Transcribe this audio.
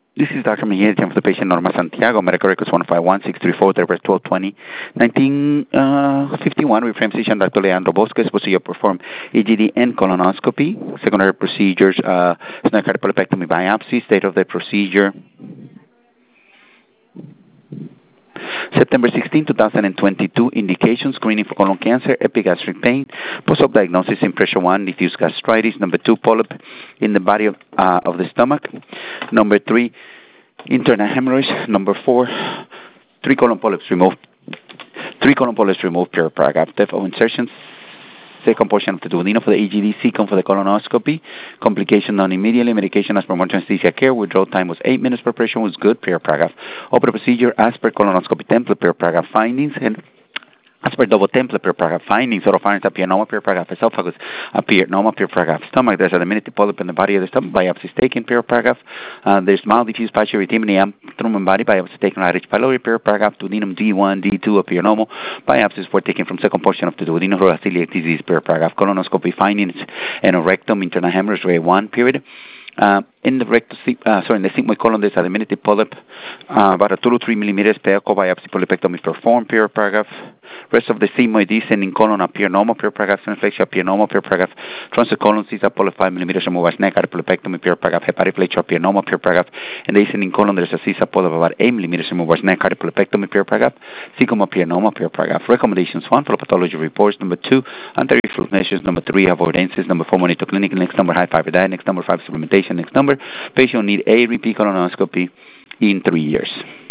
This is Dr. Mejia, for the patient Norma Santiago, medical records 151-634, date of birth 12/20, 1951. We frame physician Dr. Leandro Bosques, procedure perform EGD and colonoscopy. Secondary procedures, snake polypectomy biopsy. State of the procedure, September 16, 2022. Indications: screening for colon cancer, epigastric pain, post-op diagnosis: impression 1, diffuse gastritis. Number 2, polyp in the body of the stomach. Number 3, internal hemorrhoids. Number 4, 3 colon polyps removed. 3 colon polyps removed, pure paragraph. Depth of insertions. Second portion of the duodenum for the EGD, second for the colonoscopy. Complication done immediately. Medication as per more anesthesia care. Withdrawal time was 8 minutes. Preparation was good, per paragraph. Open procedure as per colonoscopy template, per paragraph. Findings and as per double template, per paragraph. Findings: oropharynx appear normal, per paragraph. Esophagus appear normal, per paragraph. Stomach: there's a diminutive polyp in the body of the stomach. Biopsy is taken, per paragraph. There's mild diffuse partial erythema in body. Biopsy taken right H. pylori, per paragraph. Duodenum D1, D2 appear normal. Biopsies were taken from second portion of the duodenum for celiac disease, per paragraph. Colonoscopy findings: rectum, internal hemorrhage, grade 1, period. In the in the sigmoid colon, there's a diminutive polyp, about a 2 to 3 millimeters. Echo biopsy polypectomy performed, per paragraph. Rest of the sigmoid descending colon appear normal, per paragraph. Synflexia appear normal, per paragraph. Transcolon cysta polyp 5 millimeters removed as neck polypectomy, per paragraph. Hepatoflexia appear normal, per paragraph. In the descending colon, there's a cysta polyp about 8 millimeters removed as neck polypectomy, per paragraph. Cecum appear normal, per paragraph. Recommendations: 1, for pathology reports. Number 2, anterior measures. Number 3, avoidances. Number 4, monitor clinic. Next number, high fiber diet. Next number, 5, supplementation. Next number, patient need a repeat colonoscopy in 3 years.